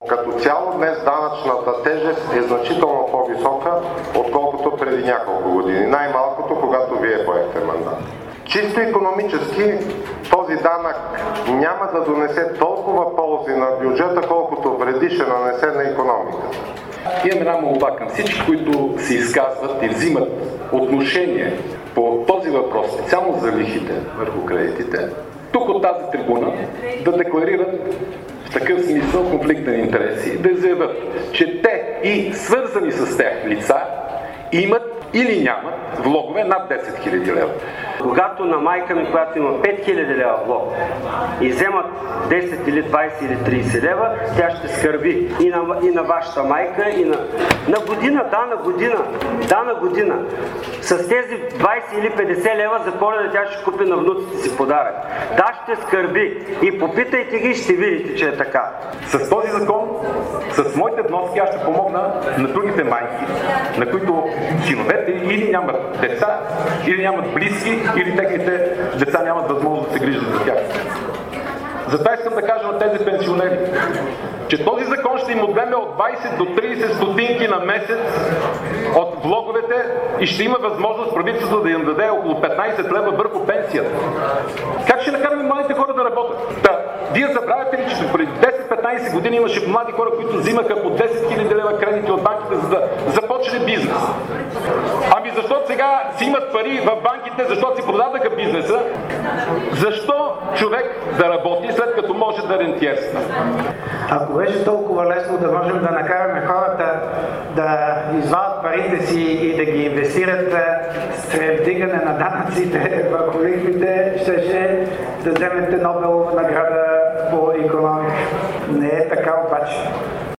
Като цяло днес данъчната тежест е значително по-висока, отколкото преди няколко години. Най-малкото, когато вие поехте мандат. Чисто икономически този данък няма да донесе толкова ползи на бюджета, колкото вреди ще нанесе на икономиката. Имам една молба към всички, които се изказват и взимат отношение по този въпрос, специално за лихвите върху кредитите, тук от тази трибуна да декларират в такъв смисъл конфликт на интереси и да заявят, че те и свързани с тях лица имат или нямат влогове над 10 000 лева. Когато на майка ми, която има 5000 лева влог и вземат 10 или 20 или 30 лева, тя ще скърби и на вашата майка, и на година, на година. С тези 20 или 50 лева за Коледа тя ще купи на внуците си подарък. Да, ще скърби. И попитайте ги, ще видите, че е така. С този закон, с моите вноски, аз ще помогна на другите майки, на които синовете или нямат деца, или нямат близки, или техните деца нямат възможност да се грижат за тях. Затова искам да кажа на тези пенсионери, че този закон ще им отнеме от 20 до 30 стотинки на месец от влоговете и ще има възможност правителството да им даде около 15 лева върху пенсията. Как ще накараме младите хора да работят? Вие забравяте ли, че преди 10-15 години имаше млади хора, които взимаха по 10 000 лева кредити от банките, за да започне бизнес? Ами защото сега си имат пари в банките, защото си продадаха бизнеса? Защо човек да работи, след като може да рентиерства? Ако беше толкова лесно да можем да накараме хората да извадят парите си и да ги инвестират сред вдигане на данъците върху лихвите, ще да вземете Нобелова награда по икономика. Не е така обаче.